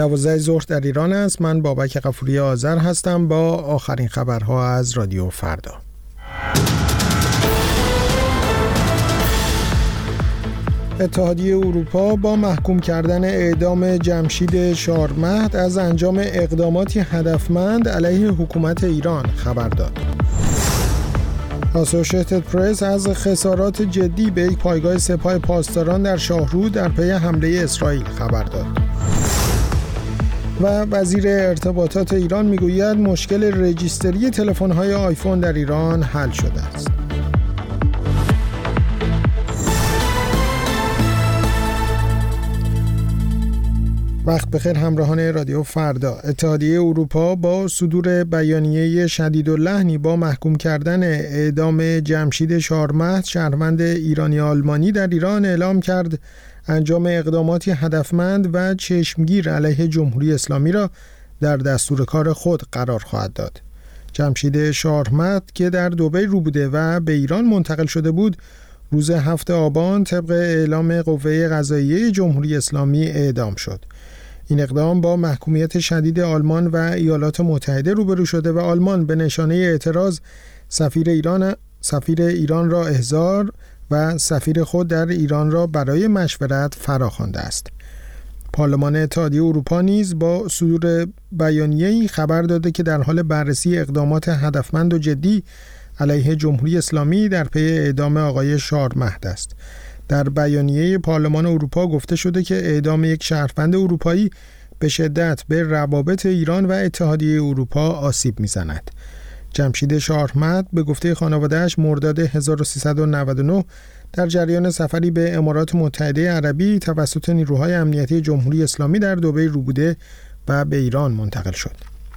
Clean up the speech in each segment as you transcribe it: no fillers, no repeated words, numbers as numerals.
12 ظهر در ایران است. من بابک غفوری آذر هستم با آخرین خبرها از رادیو فردا. اتحادیه اروپا با محکوم کردن اعدام جمشید شارمهد از انجام اقداماتی هدفمند علیه حکومت ایران خبر داد. اسوشییتد پرس از خسارات جدی به یک پایگاه سپاه پاسداران در شاهرود در پی حمله اسرائیل خبر داد. و وزیر ارتباطات ایران میگوید مشکل رجیستری تلفن‌های آیفون در ایران حل شده است. وقت بخیر همراهان رادیو فردا. اتحادیه اروپا با صدور بیانیه شدیداللحنی با محکوم کردن اعدام جمشید شارمهد شهروند ایرانی آلمانی در ایران اعلام کرد انجام اقداماتی هدفمند و چشمگیر علیه جمهوری اسلامی را در دستور کار خود قرار خواهد داد. جمشید شارمهد که در دبی رو بوده و به ایران منتقل شده بود، روز 7 آبان طبق اعلام قوه قضاییه جمهوری اسلامی اعدام شد. این اقدام با محکومیت شدید آلمان و ایالات متحده روبرو شده و آلمان به نشانه اعتراض سفیر ایران را احضار و سفیر خود در ایران را برای مشورت فراخوانده است. پارلمان اتحادیه اروپا نیز با صدور بیانیه‌ای خبر داده که در حال بررسی اقدامات هدفمند و جدی علیه جمهوری اسلامی در پی اعدام آقای شارمهد است. در بیانیه پارلمان اروپا گفته شده که اعدام یک شهروند اروپایی به شدت به روابط ایران و اتحادیه اروپا آسیب می‌زند. جمشید شارمهد به گفته خانواده‌اش مرداد 1399 در جریان سفری به امارات متحده عربی توسط نیروهای امنیتی جمهوری اسلامی در دبی رو بوده و به ایران منتقل شد.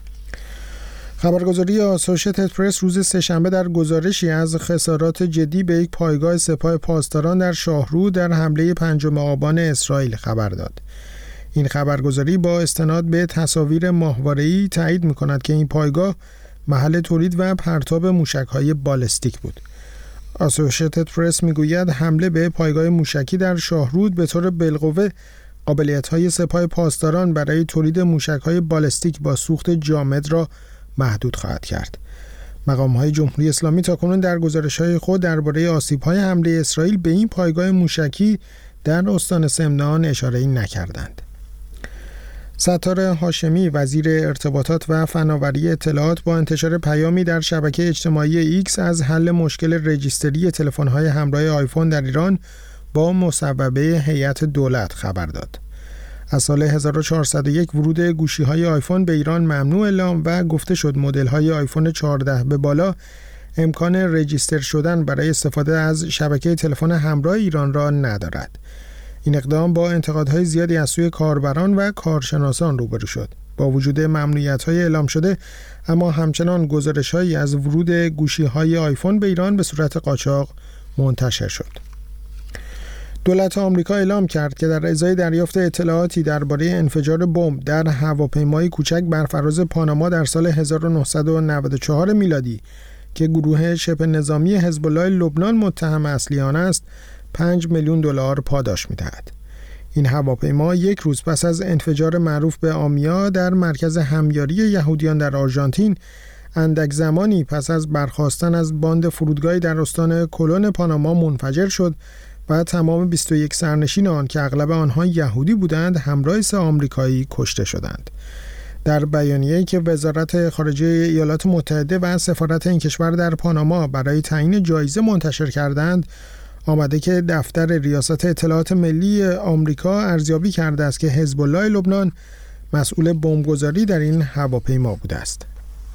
خبرگزاری اسوشییتد پرس روز سه‌شنبه در گزارشی از خسارات جدی به یک پایگاه سپاه پاسداران در شاهرود در حمله 5 آبان اسرائیل خبر داد. این خبرگزاری با استناد به تصاویر ماهواره‌ای تایید می‌کند که این پایگاه محل تولید و پرتاب موشک‌های بالستیک بود. اسوشییتد پرس میگوید حمله به پایگاه موشکی در شاهرود به طور بالقوه قابلیت‌های سپاه پاسداران برای تولید موشک‌های بالستیک با سوخت جامد را محدود خواهد کرد. مقام‌های جمهوری اسلامی تاکنون در گزارش‌های خود درباره آسیب‌های حمله اسرائیل به این پایگاه موشکی در استان سمنان اشاره‌ای نکردند. ستار هاشمی وزیر ارتباطات و فناوری اطلاعات با انتشار پیامی در شبکه اجتماعی ایکس از حل مشکل رجیستری تلفن‌های همراه آیفون در ایران با مصوبه هیئت دولت خبر داد. از سال 1401 ورود گوشی‌های آیفون به ایران ممنوع اعلام و گفته شد مدل‌های آیفون 14 به بالا امکان رجیستر شدن برای استفاده از شبکه تلفن همراه ایران را ندارد. این اقدام با انتقادهای زیادی از سوی کاربران و کارشناسان روبرو شد. با وجود ممنوعیت‌های اعلام شده، اما همچنان گزارش‌هایی از ورود گوشی‌های آیفون به ایران به صورت قاچاق منتشر شد. دولت آمریکا اعلام کرد که در ازای دریافت اطلاعاتی درباره انفجار بمب در هواپیمای کوچک بر فراز پاناما در سال 1994 میلادی که گروه شبه نظامی حزب الله لبنان متهم اصلی آن است، 5 میلیون دلار پاداش می‌دهد. این هواپیما یک روز پس از انفجار معروف به آمیا در مرکز همیاری یهودیان در آرژانتین، اندک زمانی پس از برخاستن از باند فرودگاهی در استان کلون پاناما منفجر شد و تمام 21 سرنشین آن که اغلب آنها یهودی بودند همراه 3 آمریکایی کشته شدند. در بیانیه‌ای که وزارت خارجه ایالات متحده و سفارت این کشور در پاناما برای تعیین جایزه منتشر کردند، آمده که دفتر ریاست اطلاعات ملی آمریکا ارزیابی کرده است که حزب الله لبنان مسئول بمبگذاری در این هواپیما بوده است.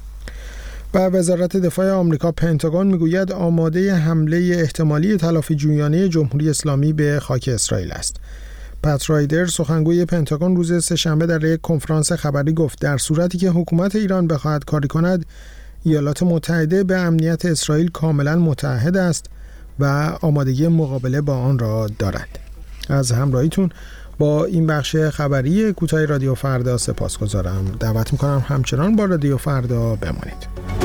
و وزارت دفاع آمریکا پنتاگون میگوید آماده حمله احتمالی تلافی جویانه جمهوری اسلامی به خاک اسرائیل است. پت رایدر سخنگوی پنتاگون روز سه‌شنبه در یک کنفرانس خبری گفت در صورتی که حکومت ایران بخواهد کاری کند، ایالات متحده به امنیت اسرائیل کاملا متعهد است و آمادگی مقابله با آن را دارد. از همراهیتون با این بخش خبری کوتاه رادیو فردا سپاسگزارم. دعوت می‌کنم همچنان با رادیو فردا بمانید.